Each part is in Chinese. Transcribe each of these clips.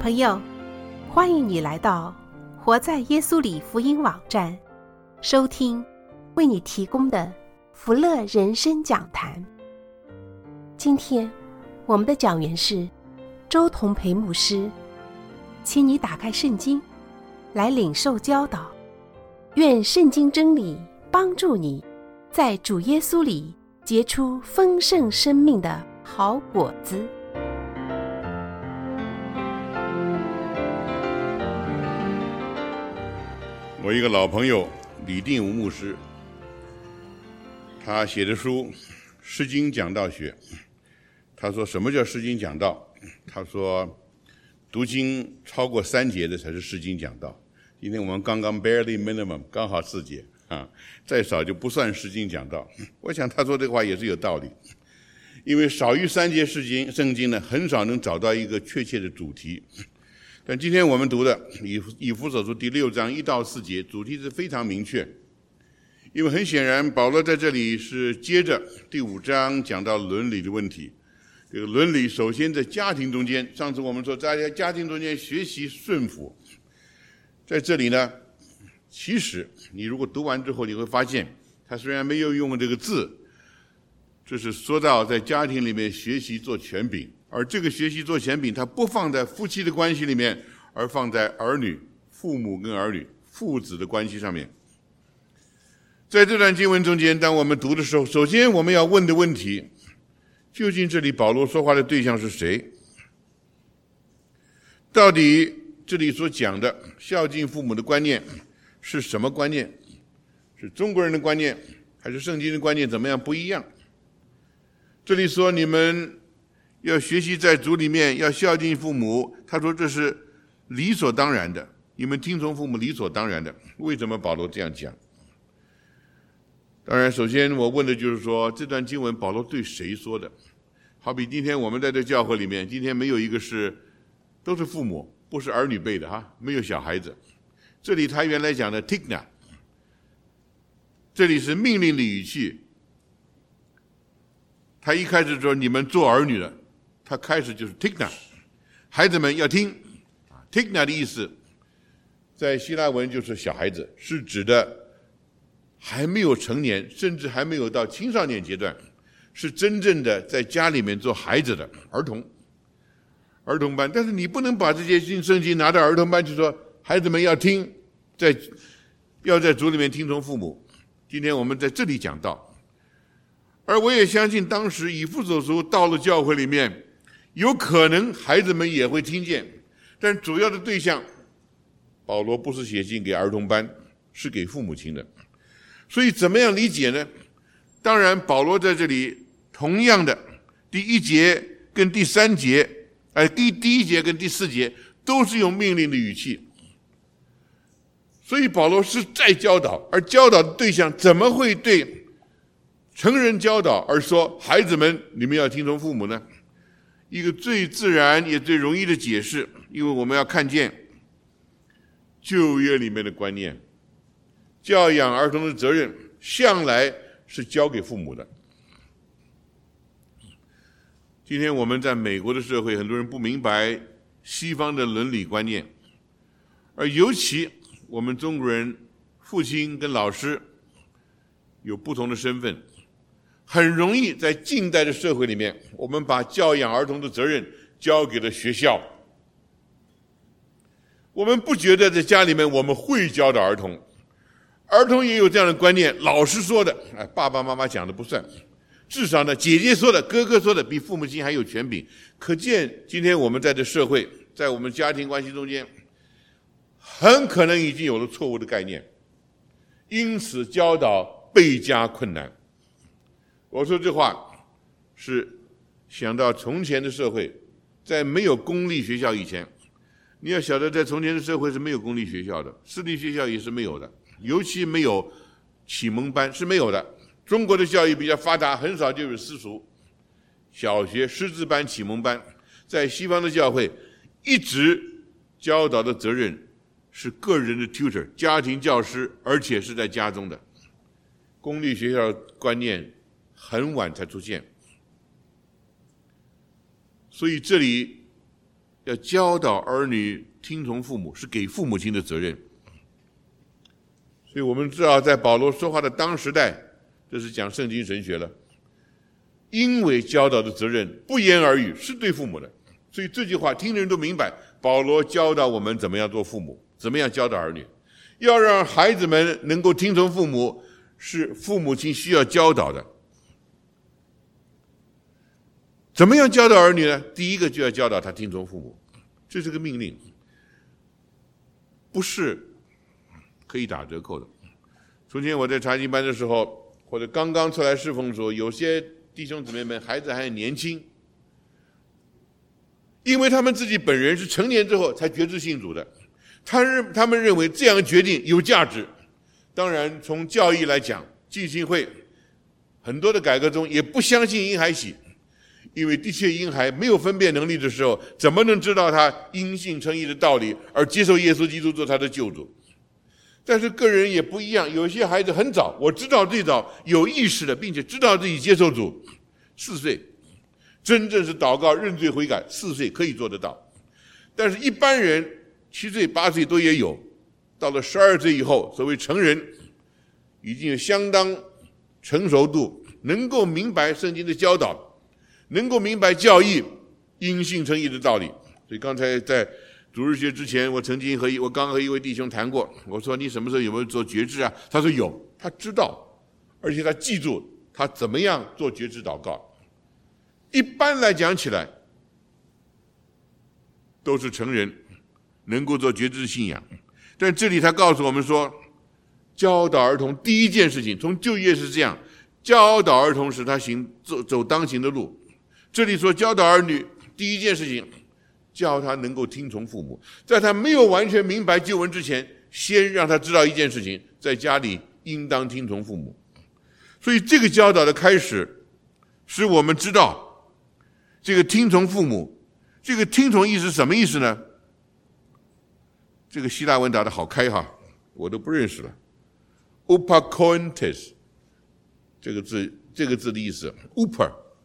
朋友，欢迎你来到活在耶稣里福音网站，收听为你提供的福乐人生讲坛。今天我们的讲员是周同培牧师，请你打开圣经来领受教导，愿圣经真理帮助你在主耶稣里结出丰盛生命的好果子。 我一个老朋友李定武牧师，他写的书《诗经讲道学》，他说什么叫诗经讲道？他说读经超过3节的才是诗经讲道。今天我们刚刚 barely minimum 刚好4节啊，再少就不算诗经讲道。我想他说这个话也是有道理，因为少于3节圣经呢，很少能找到一个确切的主题。但今天我们读的以弗所书第6章1到4节，主题是非常明确，因为很显然保罗在这里是接着第5章讲到伦理的问题。这个伦理首先在家庭中间，上次我们说在家庭中间学习顺服，在这里呢，其实你如果读完之后，你会发现他虽然没有用这个字，这是说到在家庭里面学习做权柄，而这个学习做权柄，它不放在夫妻的关系里面，而放在儿女、父母跟儿女、父子的关系上面。在这段经文中间，当我们读的时候，首先我们要问的问题，究竟这里保罗说话的对象是谁？到底这里所讲的孝敬父母的观念是什么观念？是中国人的观念，还是圣经的观念怎么样不一样？这里说你们要学习在主里面要孝敬父母，他说这是理所当然的，你们听从父母理所当然的。为什么保罗这样讲？当然首先我问的就是说，这段经文保罗对谁说的？好比今天我们在这教会里面，今天没有一个都是父母，不是儿女辈的哈，没有小孩子。这里他原来讲的 tikna， 这里是命令的语气，他一开始说你们做儿女的，他开始就是 tikna， 孩子们要听。tikna 的意思在希腊文就是小孩子，是指的还没有成年，甚至还没有到青少年阶段，是真正的在家里面做孩子的儿童班。但是你不能把这些圣经拿到儿童班去说孩子们要听，要在主里面听从父母。今天我们在这里讲道，而我也相信当时以弗所书到了教会里面，有可能孩子们也会听见，但主要的对象保罗不是写信给儿童班，是给父母亲的。所以怎么样理解呢？当然保罗在这里同样的第1节跟第3节，第1节跟第4节都是用命令的语气，所以保罗是在教导，而教导的对象怎么会对成人教导而说孩子们你们要听从父母呢？一个最自然也最容易的解释，因为我们要看见旧约里面的观念，教养儿童的责任向来是交给父母的。今天我们在美国的社会，很多人不明白西方的伦理观念，而尤其我们中国人父亲跟老师有不同的身份，很容易在近代的社会里面，我们把教养儿童的责任交给了学校。我们不觉得在家里面我们会教导儿童，儿童也有这样的观念，老师说的，爸爸妈妈讲的不算，至少呢，姐姐说的、哥哥说的比父母亲还有权柄。可见今天我们在这社会，在我们家庭关系中间，很可能已经有了错误的概念，因此教导倍加困难。我说这话是想到从前的社会，在没有公立学校以前，你要晓得在从前的社会是没有公立学校的，私立学校也是没有的，尤其没有启蒙班是没有的。中国的教育比较发达，很少就有私塾、小学识字班、启蒙班。在西方的教会，一直教导的责任是个人的 tutor， 家庭教师，而且是在家中的。公立学校观念很晚才出现，所以这里要教导儿女听从父母，是给父母亲的责任。所以我们知道，在保罗说话的当时代，这是讲圣经神学了，因为教导的责任不言而喻，是对父母的。所以这句话听的人都明白，保罗教导我们怎么样做父母，怎么样教导儿女。要让孩子们能够听从父母，是父母亲需要教导的。怎么样教导儿女呢？第一个就要教导他听从父母，这是个命令，不是可以打折扣的。从前我在查经班的时候，或者刚刚出来侍奉的时候，有些弟兄姊妹们孩子还很年轻，因为他们自己本人是成年之后才决志信主的，他们认为这样决定有价值。当然从教义来讲，浸信会很多的改革中也不相信婴孩洗，因为的确婴孩没有分辨能力的时候，怎么能知道他因信称义的道理，而接受耶稣基督做他的救主？但是个人也不一样，有些孩子很早，我知道最早有意识的，并且知道自己接受主，4岁，真正是祷告认罪悔改，4岁可以做得到。但是一般人7岁8岁都也有，到了12岁以后，所谓成人，已经有相当成熟度，能够明白圣经的教导，能够明白教义因信称义的道理。所以刚才在主日学之前，我刚和一位弟兄谈过，我说你什么时候有没有做决志啊？他说有，他知道，而且他记住他怎么样做决志祷告。一般来讲起来，都是成人能够做决志信仰，但这里他告诉我们说，教导儿童第一件事情，从旧约是这样，教导儿童使他走当行的路。这里说教导儿女第一件事情，叫他能够听从父母，在他没有完全明白旧文之前，先让他知道一件事情，在家里应当听从父母。所以这个教导的开始，使我们知道这个听从父母，这个听从意思什么意思呢？这个希腊文打得好开哈，我都不认识了。upakointes 这个字的意思 ，upper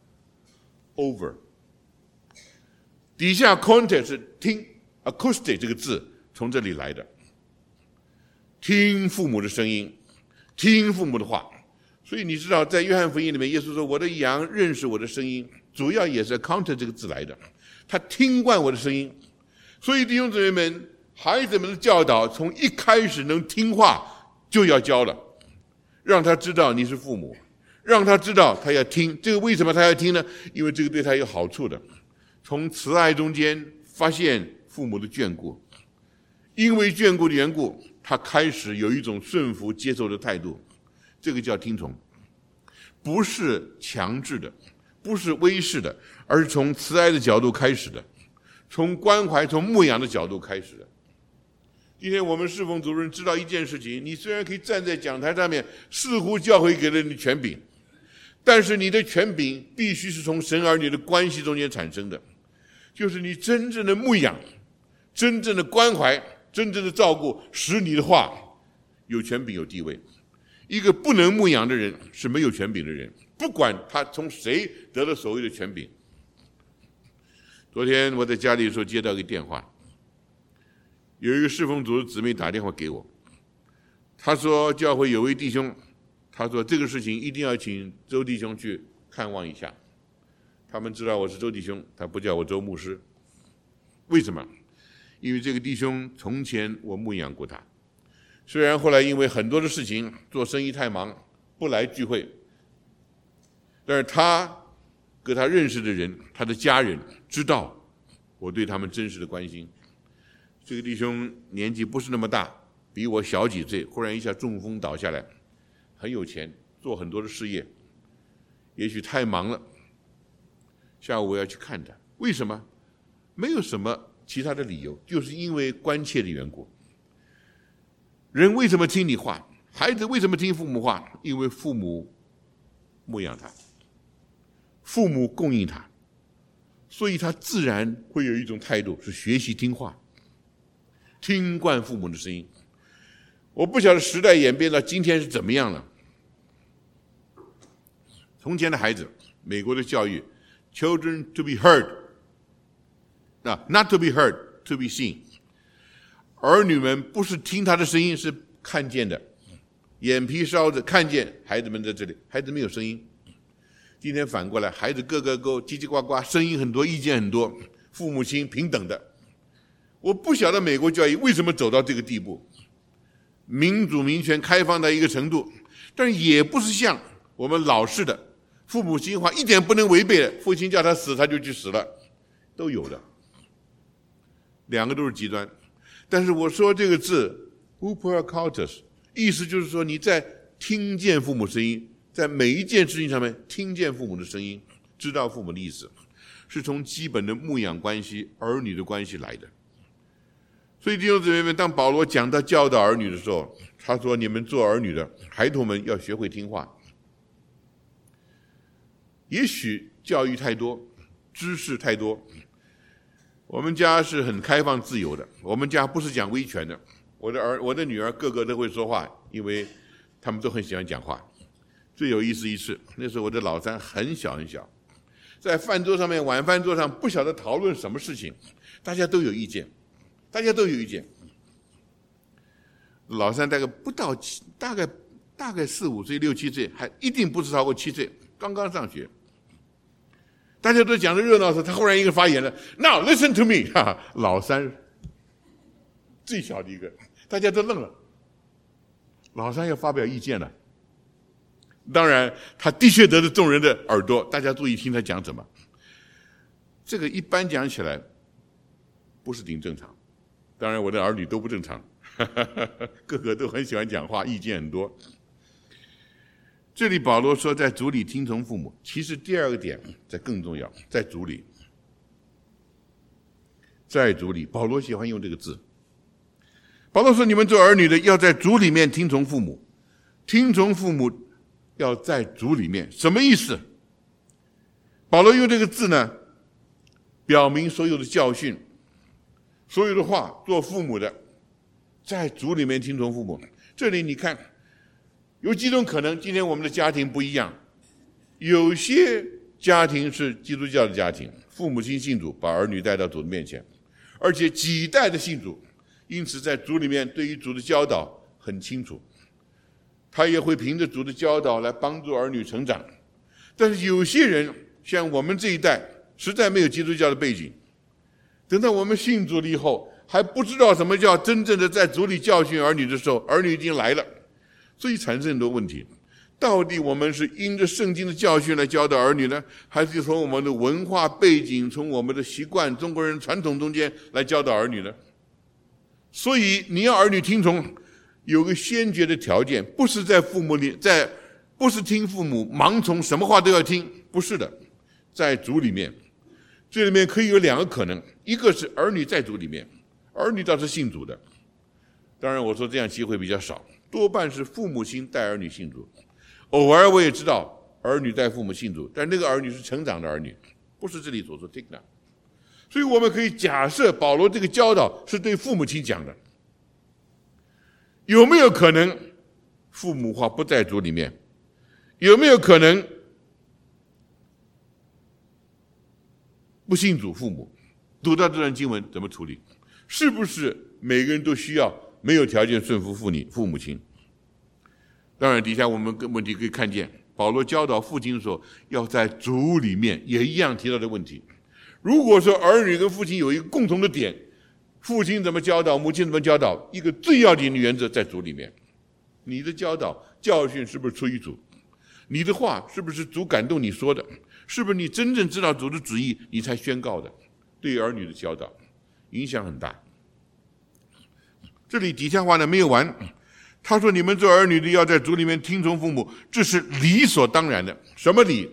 over。底下 content 是听 acoustic 这个字从这里来的，听父母的声音，听父母的话。所以你知道在约翰福音里面，耶稣说我的羊认识我的声音，主要也是 content 这个字来的，他听惯我的声音。所以弟兄姊妹们，孩子们的教导从一开始能听话就要教了，让他知道你是父母，让他知道他要听。这个为什么他要听呢？因为这个对他有好处的，从慈爱中间发现父母的眷顾，因为眷顾的缘故，他开始有一种顺服接受的态度，这个叫听从，不是强制的，不是威势的，而是从慈爱的角度开始的，从关怀从牧养的角度开始的。今天我们侍奉主任知道一件事情，你虽然可以站在讲台上面，似乎教会给了你权柄，但是你的权柄必须是从神儿女的关系中间产生的，就是你真正的牧养，真正的关怀，真正的照顾，使你的话有权柄有地位。一个不能牧养的人是没有权柄的人，不管他从谁得了所谓的权柄。昨天我在家里的时候接到一个电话，有一个侍奉组的姊妹打电话给我，他说教会有位弟兄，他说这个事情一定要请周弟兄去看望一下。他们知道我是周弟兄，他不叫我周牧师。为什么？因为这个弟兄从前我牧养过他，虽然后来因为很多的事情做生意太忙不来聚会，但是他跟他认识的人，他的家人知道我对他们真实的关心。这个弟兄年纪不是那么大，比我小几岁，忽然一下中风倒下来，很有钱，做很多的事业，也许太忙了，下午我要去看他。为什么？没有什么其他的理由，就是因为关切的缘故。人为什么听你话？孩子为什么听父母话？因为父母牧养他，父母供应他，所以他自然会有一种态度，是学习听话，听惯父母的声音。我不晓得时代演变到今天是怎么样了。从前的孩子，美国的教育 ，children to be heard， not to be heard, to be seen。儿女们不是听他的声音，是看见的，眼皮烧着看见孩子们在这里，孩子没有声音。今天反过来，孩子个个叽叽呱呱，声音很多，意见很多，父母亲平等的。我不晓得美国教育为什么走到这个地步，民主民权开放到一个程度，但也不是像我们老式的父母亲话一点不能违背的，父亲叫他死他就去死了，都有的，两个都是极端。但是我说这个字 uper cultus， 意思就是说你在听见父母声音，在每一件事情上面听见父母的声音，知道父母的意思，是从基本的牧养关系、儿女的关系来的。所以弟兄姊妹们，当保罗讲到教导儿女的时候，他说你们做儿女的孩童们要学会听话。也许教育太多，知识太多，我们家是很开放自由的，我们家不是讲威权的。我的女儿个个都会说话，因为他们都很喜欢讲话。最有意思一次，那时候我的老三很小很小，在饭桌上面，晚饭桌上不晓得讨论什么事情，大家都有意见。老三大概不到大概4、5岁、6、7岁，还一定不是超过7岁，刚刚上学。大家都讲得热闹的时候，他忽然一个发言了 ，Now listen to me， 哈哈，老三最小的一个，大家都愣了。老三要发表意见了，当然他的确得了众人的耳朵，大家注意听他讲什么。这个一般讲起来不是挺正常。当然我的儿女都不正常，个个都很喜欢讲话，意见很多。这里保罗说在主里听从父母，其实第二个点这更重要，在主里。在主里，保罗喜欢用这个字。保罗说你们做儿女的要在主里面听从父母，听从父母要在主里面，什么意思？保罗用这个字呢，表明所有的教训，所有的话，做父母的在主里面听从父母。这里你看有几种可能，今天我们的家庭不一样，有些家庭是基督教的家庭，父母亲信主，把儿女带到主的面前，而且几代的信主，因此在主里面对于主的教导很清楚，他也会凭着主的教导来帮助儿女成长。但是有些人像我们这一代实在没有基督教的背景，等到我们信主了以后，还不知道什么叫真正的在主里教训儿女的时候，儿女已经来了，所以产生很多问题。到底我们是因着圣经的教训来教导儿女呢，还是从我们的文化背景，从我们的习惯，中国人传统中间来教导儿女呢？所以你要儿女听从，有个先决的条件，不是在父母里，不是听父母盲从，什么话都要听，不是的，在主里面。这里面可以有两个可能，一个是儿女在主里面，儿女倒是信主的，当然我说这样机会比较少，多半是父母亲带儿女信主。偶尔我也知道儿女带父母信主，但那个儿女是成长的儿女，不是这里所说 tikna。 所以我们可以假设保罗这个教导是对父母亲讲的。有没有可能父母话不在主里面？有没有可能不信主父母？读到这段经文怎么处理？是不是每个人都需要没有条件顺服父母亲？当然底下我们问题可以看见，保罗教导父亲的时候要在主里面，也一样提到的问题。如果说儿女跟父亲有一个共同的点，父亲怎么教导，母亲怎么教导，一个最要紧的原则在主里面。你的教导教训是不是出于主？你的话是不是主感动你说的？是不是你真正知道主的旨意你才宣告的？对儿女的教导影响很大。这里底下话呢没有完，他说你们做儿女的要在主里面听从父母，这是理所当然的。什么理？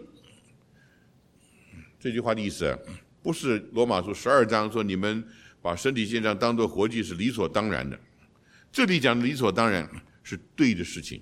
这句话的意思不是罗马书12章说你们把身体献上当作活祭是理所当然的，这里讲的理所当然是对的事情，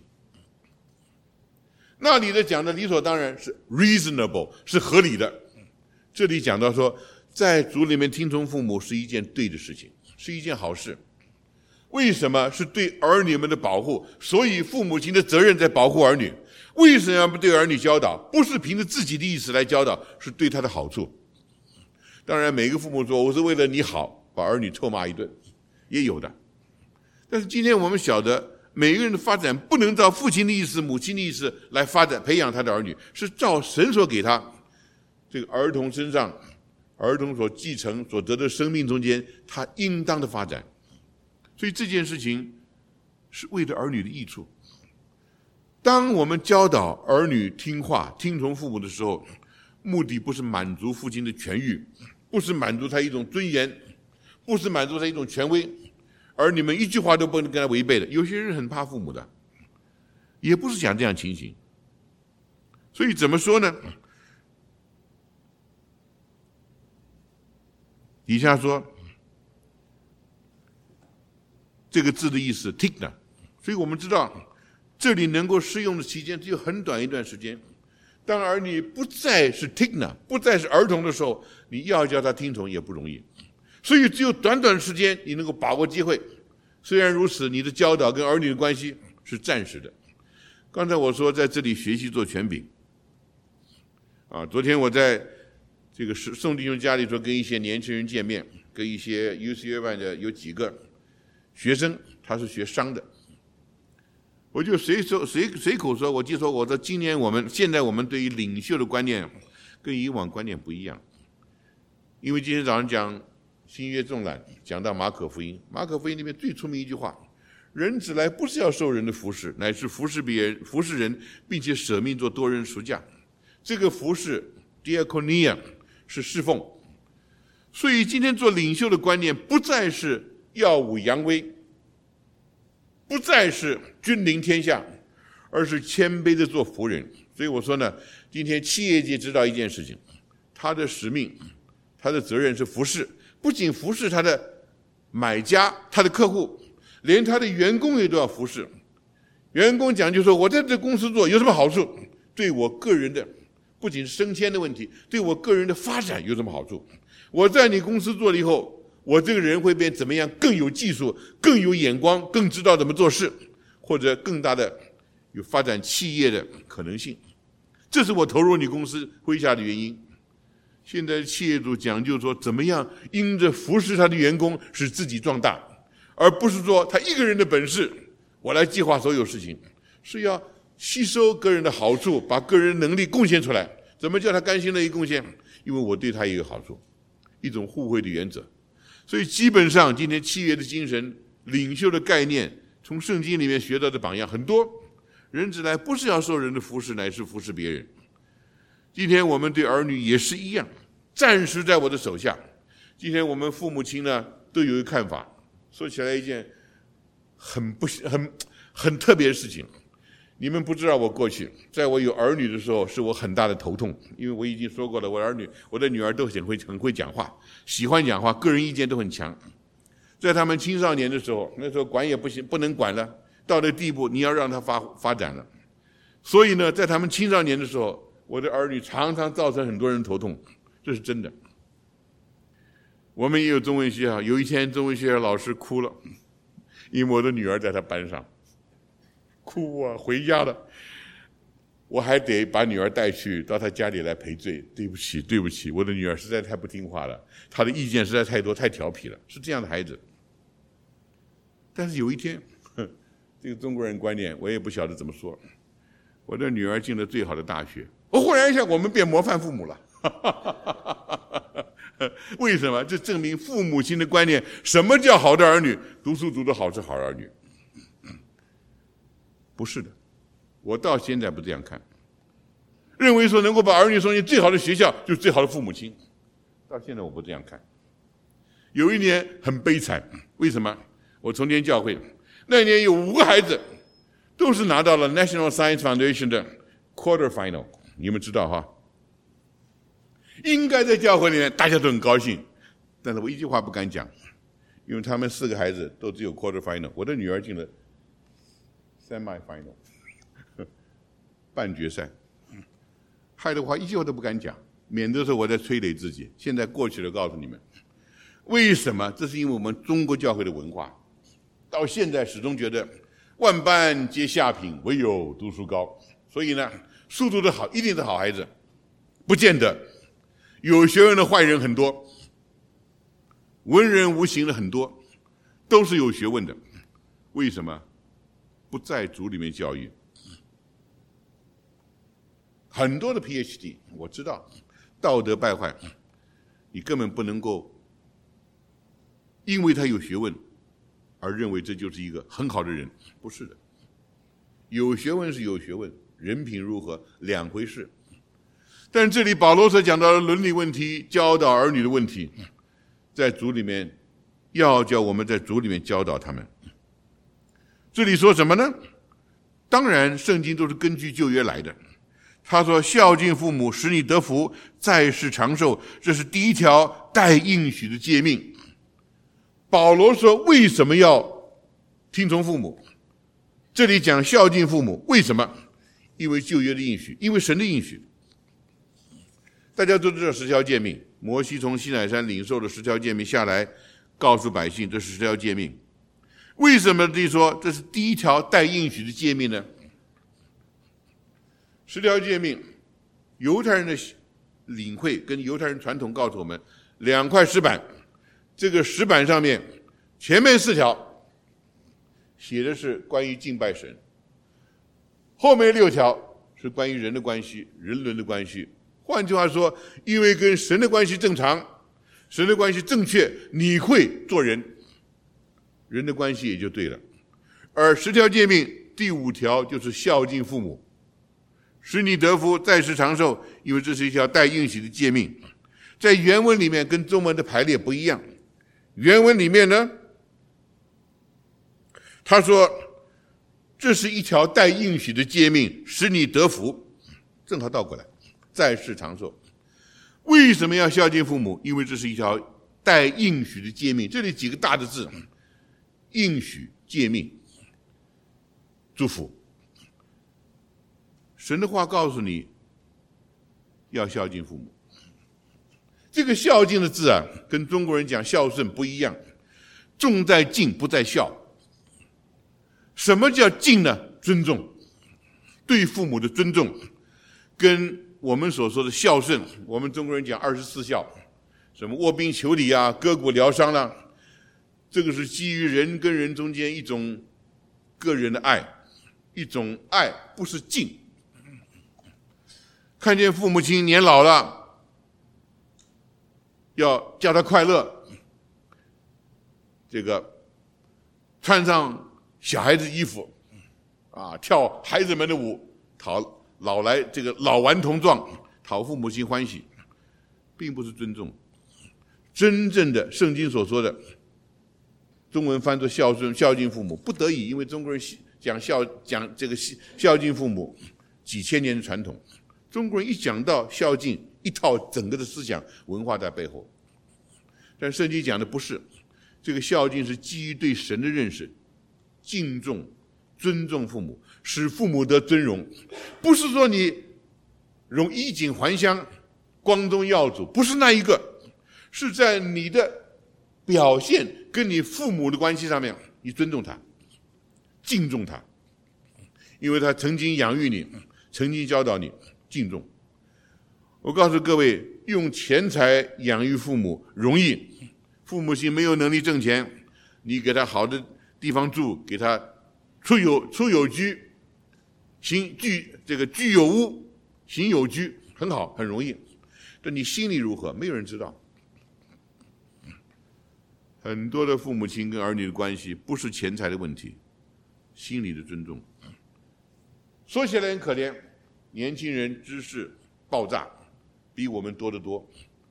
那里的讲的理所当然是 reasonable， 是合理的。这里讲到说在主里面听从父母是一件对的事情，是一件好事。为什么？是对儿女们的保护，所以父母亲的责任在保护儿女。为什么要对儿女教导？不是凭着自己的意思来教导，是对他的好处。 当然每个父母说我是为了你好，把儿女臭骂一顿，也有的。但是今天我们晓得，每个人的发展不能照父亲的意思、母亲的意思来发展培养他的儿女，是照神所给他这个儿童身上，儿童所继承所得的生命中间他应当的发展。所以这件事情是为了儿女的益处。当我们教导儿女听话听从父母的时候，目的不是满足父亲的权欲，不是满足他一种尊严，不是满足他一种权威，儿女们一句话都不能跟他违背的。有些人很怕父母的，也不是讲这样情形。所以怎么说呢？底下说这个字的意思 tikna， 所以我们知道这里能够适用的期间只有很短一段时间。当儿女不再是 tikna， 不再是儿童的时候，你要叫他听从也不容易。所以只有短短的时间你能够把握机会。虽然如此，你的教导跟儿女的关系是暂时的。刚才我说在这里学习做权柄昨天我在这个宋弟兄家里说跟一些年轻人见面，跟一些 UCLA 的有几个学生，他是学商的，我就随口说，我就说我说现在我们对于领袖的观念跟以往观念不一样，因为今天早上讲新约纵览，讲到马可福音，马可福音里面最出名一句话：人子来不是要受人的服侍，乃是服侍别人，服侍人，并且舍命做多人赎价。这个服侍 diakonia 是侍奉。所以今天做领袖的观念不再是耀武扬威，不再是君临天下，而是谦卑的做仆人。所以我说呢，今天企业界知道一件事情，他的使命，他的责任是服侍，不仅服侍他的买家，他的客户，连他的员工也都要服侍。员工讲就说，我在这公司做有什么好处？对我个人的不仅是升迁的问题，对我个人的发展有什么好处？我在你公司做了以后，我这个人会变怎么样？更有技术，更有眼光，更知道怎么做事，或者更大的有发展企业的可能性。这是我投入你公司麾下的原因。现在企业主讲究说，怎么样因着服侍他的员工使自己壮大，而不是说他一个人的本事我来计划所有事情，是要吸收个人的好处，把个人能力贡献出来。怎么叫他甘心乐意贡献？因为我对他也有好处，一种互惠的原则。所以基本上今天契约的精神，领袖的概念，从圣经里面学到的榜样很多。人子来不是要受人的服侍，乃是服侍别人。今天我们对儿女也是一样，暂时在我的手下。今天我们父母亲呢都有一个看法，说起来一件很特别的事情。你们不知道，我过去在我有儿女的时候是我很大的头痛，因为我已经说过了，我的女儿都很会讲话，喜欢讲话，个人意见都很强。在他们青少年的时候，那时候管也不行，不能管了，到这地步你要让他发展了。所以呢，在他们青少年的时候，我的儿女常常造成很多人头痛，这是真的。我们也有中文学校，有一天中文学校老师哭了，因为我的女儿在他班上。哭啊，回家了，我还得把女儿带去到她家里来赔罪。对不起，我的女儿实在太不听话了，她的意见实在太多，太调皮了，是这样的孩子。但是有一天，这个中国人观念我也不晓得怎么说，我的女儿进了最好的大学，忽然一下我们变模范父母了。为什么？这证明父母亲的观念，什么叫好的儿女？读书读得好是好儿女。不是的，我到现在不这样看，认为说能够把儿女送进最好的学校就是最好的父母亲，到现在我不这样看。有一年很悲惨，为什么？我重建教会，那年有5个孩子都是拿到了 National Science Foundation 的 Quarter Final， 你们知道哈？应该在教会里面大家都很高兴，但是我一句话不敢讲，因为他们4个孩子都只有 Quarter Final， 我的女儿进了Semi-final 半决赛，害的话一句话都不敢讲，免得说我在催泪自己。现在过去了，告诉你们为什么？这是因为我们中国教会的文化，到现在始终觉得万般皆下品，唯有读书高。所以呢，书读得好一定是好孩子，不见得。有学问的坏人很多， 文人无形的很多，都是有学问的。为什么不在主里面教育？很多的 PhD 我知道，道德败坏，你根本不能够因为他有学问而认为这就是一个很好的人，不是的。有学问是有学问，人品如何两回事。但这里保罗所讲到的伦理问题，教导儿女的问题，在主里面要叫我们在主里面教导他们。这里说什么呢？当然圣经都是根据旧约来的。他说孝敬父母，使你得福，在世长寿，这是第一条带应许的诫命。保罗说为什么要听从父母？这里讲孝敬父母，为什么？因为旧约的应许，因为神的应许。大家都知道十条诫命，摩西从西乃山领受了十条诫命下来，告诉百姓这是十条诫命。为什么这里说这是第一条带应许的诫命呢？十条诫命，犹太人的领会跟犹太人传统告诉我们，2块石板，这个石板上面前面4条写的是关于敬拜神，后面6条是关于人的关系，人伦的关系。换句话说，因为跟神的关系正常，神的关系正确，你会做人，人的关系也就对了。而10条诫命第5条就是孝敬父母，使你得福，在世长寿，因为这是一条带应许的诫命。在原文里面跟中文的排列不一样，原文里面呢，他说这是一条带应许的诫命，使你得福，正好倒过来，在世长寿。为什么要孝敬父母？因为这是一条带应许的诫命。这里几个大的字，应许、诫命、祝福。神的话告诉你要孝敬父母。这个孝敬的字啊，跟中国人讲孝顺不一样，重在敬不在孝。什么叫敬呢？尊重，对父母的尊重，跟我们所说的孝顺，我们中国人讲24孝，什么卧冰求鲤啊，割骨疗伤啦，这个是基于人跟人中间一种个人的爱，一种爱，不是敬。看见父母亲年老了，要叫他快乐，这个穿上小孩子衣服啊，跳孩子们的舞，讨老来这个老顽童壮，讨父母亲欢喜，并不是尊重。真正的圣经所说的，中文翻作孝顺、孝敬父母，不得已，因为中国人讲这个孝敬父母几千年的传统。中国人一讲到孝敬，一套整个的思想文化在背后。但圣经讲的不是，这个孝敬是基于对神的认识，敬重、尊重父母，使父母得尊荣。不是说你衣锦还乡、光宗耀祖，不是那一个，是在你的表现跟你父母的关系上面，你尊重他，敬重他，因为他曾经养育你，曾经教导你。敬重。我告诉各位，用钱财养育父母容易，父母亲没有能力挣钱，你给他好的地方住，给他出有居，居有屋，行有居，很好，很容易。但你心里如何，没有人知道。很多的父母亲跟儿女的关系不是钱财的问题，心里的尊重。说起来很可怜，年轻人知识爆炸，比我们多得多。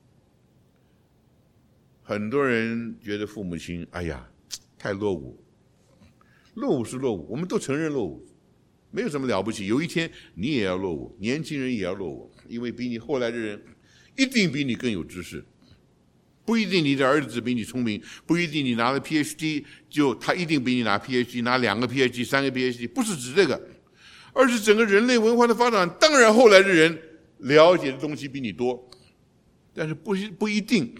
很多人觉得父母亲，哎呀，太落伍。落伍是落伍，我们都承认落伍，没有什么了不起。有一天你也要落伍，年轻人也要落伍，因为比你后来的人一定比你更有知识。不一定你的儿子比你聪明，不一定你拿了 PhD 他一定比你拿 PhD， 拿2个 PhD、3个 PhD， 不是指这个。而是整个人类文化的发展，当然后来的人了解的东西比你多，但是不一定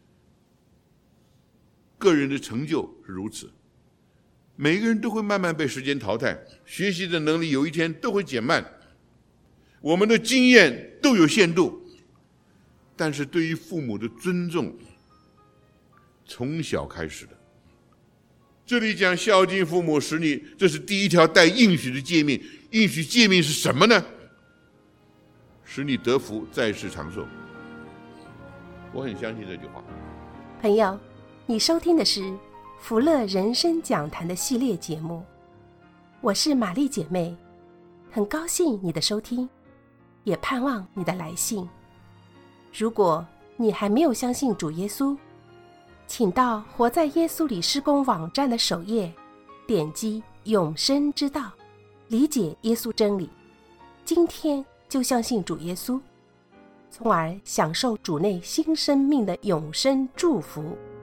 个人的成就是如此。每个人都会慢慢被时间淘汰，学习的能力有一天都会减慢，我们的经验都有限度，但是对于父母的尊重， 从小开始的。这里讲孝敬父母使你，这是第一条带应许的诫命。应许诫命是什么呢？使你得福，在世长寿。我很相信这句话。 朋友，你收听的是福乐人生讲坛的系列节目，我是玛丽姐妹，很高兴你的收听，也盼望你的来信。如果你还没有相信主耶稣，请到活在耶稣里施工网站的首页，点击永生之道，理解耶稣真理，今天就相信主耶稣，从而享受主内新生命的永生祝福。